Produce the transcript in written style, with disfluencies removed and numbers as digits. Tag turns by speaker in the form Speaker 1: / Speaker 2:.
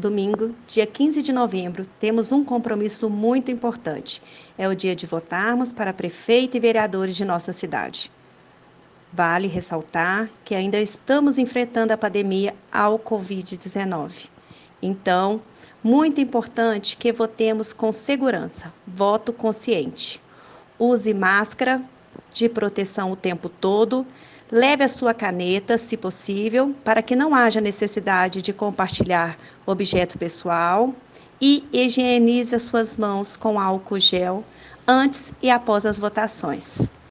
Speaker 1: domingo, dia 15 de novembro, temos um compromisso muito importante. É o dia de votarmos para prefeito e vereadores de nossa cidade. Vale ressaltar que ainda estamos enfrentando a pandemia ao Covid-19. Então, muito importante que votemos com segurança, voto consciente. Use máscara de proteção o tempo todo, leve a sua caneta, se possível, para que não haja necessidade de compartilhar objeto pessoal e higienize as suas mãos com álcool gel antes e após as votações.